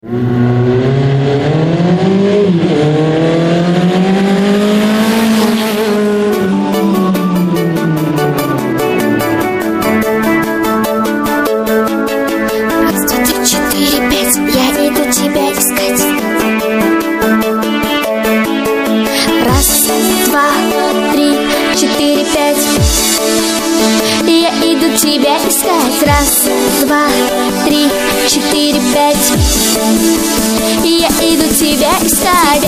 Тебя искать. Раз, два, три, четыре, пять. Я иду тебя искать.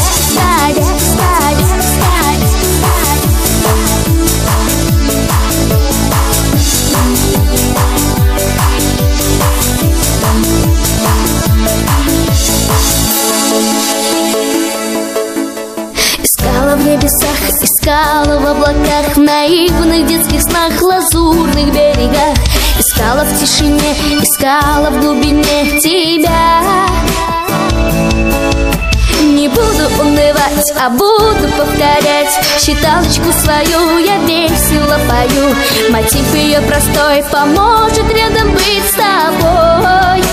Искала в небесах, искала в облаках, в наивных детских снах, лазурных берегах. Искала в тишине, искала в глубине тебя. Не буду унывать, а буду повторять считалочку свою, я весело пою. Мотив ее простой поможет рядом быть с тобой.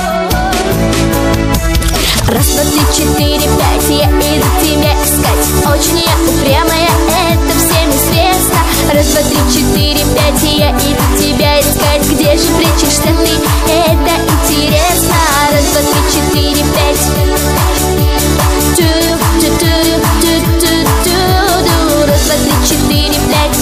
Раз, два, три, четыре, пять. Я иду тебя искать. Очень я упрямая, это всем известно. Раз, два, три, четыре, пять. Я иду тебя искать. Где же прячешься ты? Это интересно. Раз, два, три, четыре, пять. Раз, два, три, четыре, пять.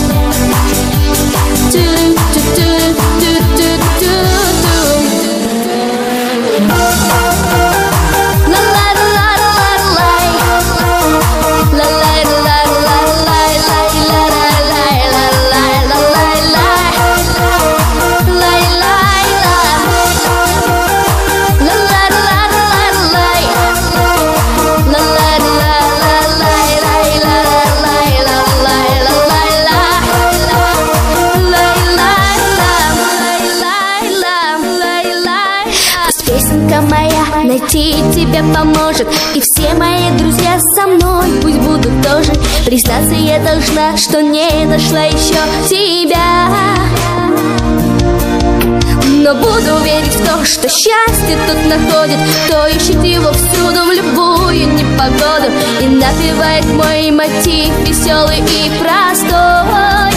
Песенка моя найти тебя поможет. И все мои друзья со мной пусть будут тоже. Признаться я должна, что не нашла еще тебя. Но буду верить в то, что счастье тут находит, кто ищет его всюду, в любую непогоду, и напевает мой мотив веселый и простой.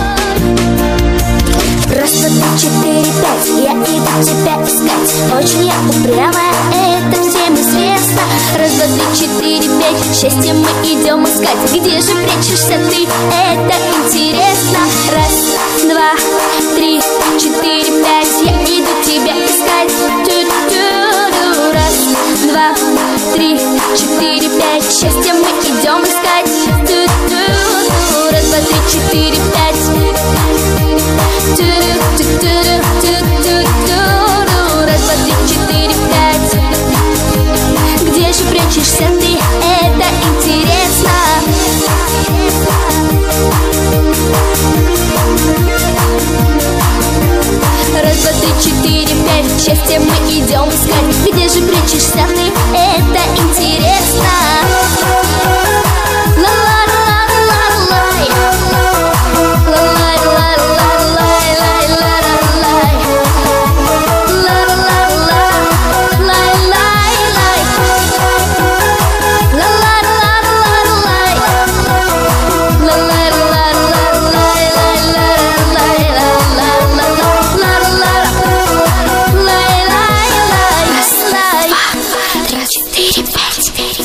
Раз, два, три, четыре, пять. Я иду тебя искать. Очень я упрямая, это всем известно. Раз, два, три, четыре, пять. Счастье мы идем искать. Где же прячешься ты? Это интересно. Раз, два, три, четыре, пять. Я иду тебя искать. Раз, два, три, четыре, пять. Счастье мы идем искать. Раз, два, три, четыре, пять. Раз, два, три, четыре, пять. Где же прячешься ты? Это интересно. Раз, два, три, четыре, пять. Счастье мы идем искать. Где же прячешься ты? Это интересно. Четыре, пять.